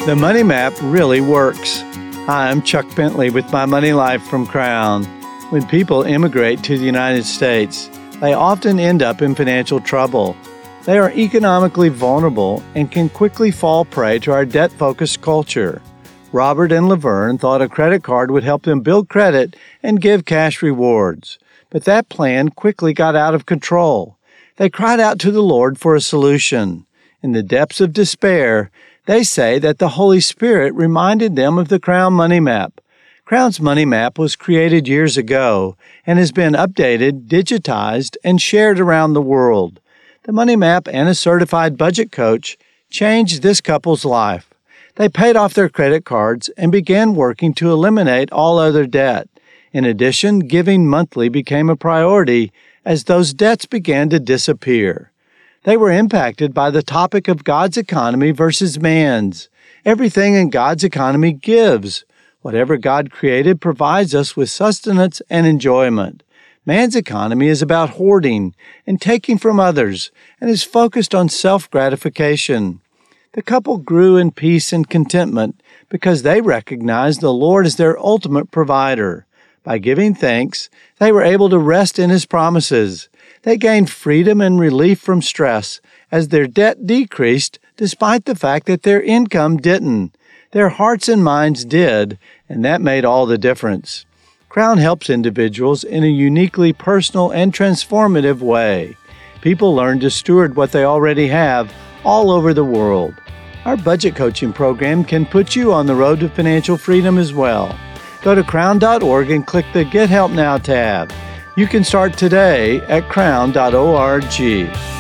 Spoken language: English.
The Money Map really works. Hi, I'm Chuck Bentley with My Money Life from Crown. When people immigrate to the United States, they often end up in financial trouble. They are economically vulnerable and can quickly fall prey to our debt-focused culture. Robert and Laverne thought a credit card would help them build credit and give cash rewards. But that plan quickly got out of control. They cried out to the Lord for a solution. In the depths of despair, they say that the Holy Spirit reminded them of the Crown Money Map. Crown's Money Map was created years ago and has been updated, digitized, and shared around the world. The Money Map and a certified budget coach changed this couple's life. They paid off their credit cards and began working to eliminate all other debt. In addition, giving monthly became a priority as those debts began to disappear. They were impacted by the topic of God's economy versus man's. Everything in God's economy gives. Whatever God created provides us with sustenance and enjoyment. Man's economy is about hoarding and taking from others and is focused on self-gratification. The couple grew in peace and contentment because they recognized the Lord as their ultimate provider. By giving thanks, they were able to rest in His promises. They gained freedom and relief from stress as their debt decreased despite the fact that their income didn't. Their hearts and minds did, and that made all the difference. Crown helps individuals in a uniquely personal and transformative way. People learn to steward what they already have all over the world. Our budget coaching program can put you on the road to financial freedom as well. Go to crown.org and click the Get Help Now tab. You can start today at crown.org.